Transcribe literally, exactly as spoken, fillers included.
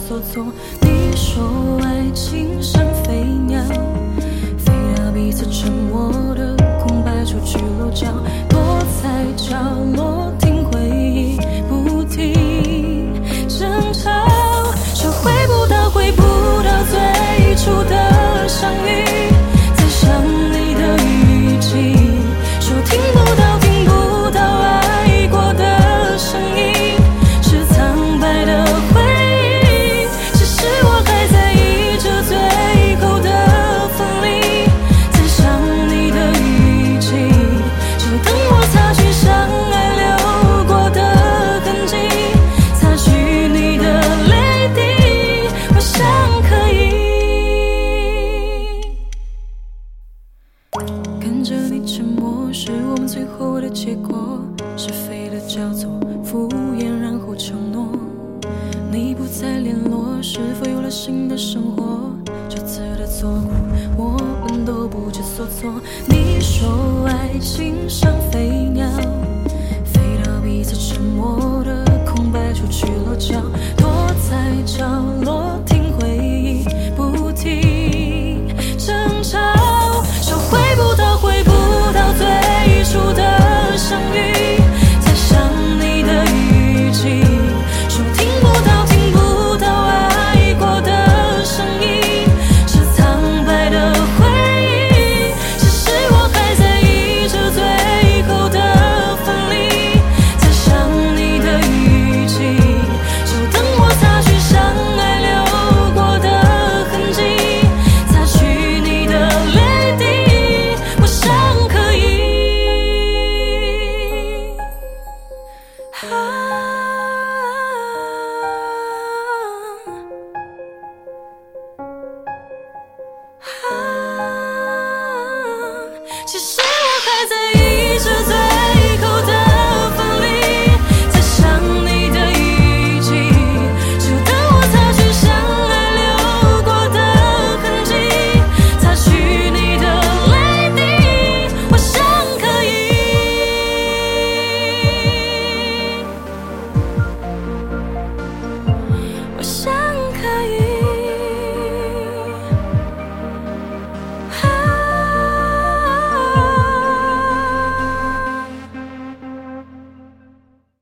所措。你说爱情像飞鸟，飞到彼此沉默的空白处去落脚，躲在角落听回忆不停争吵，说回不到回不到最初的相遇，在想你的语气，说听不到听不到爱过的声音，是苍白的回忆。其实我还在意着最后的分离，在想你的语气，就等我擦去相爱流过的痕迹，擦去你的泪滴，我想可以。看着你沉默是我们最后的结果，是非的叫做敷衍，然后承诺。你不再联络，是否有了新的生活？这次的错过，我们都不知所措。你说爱情像飞鸟，飞到彼此沉默的空白处去落脚，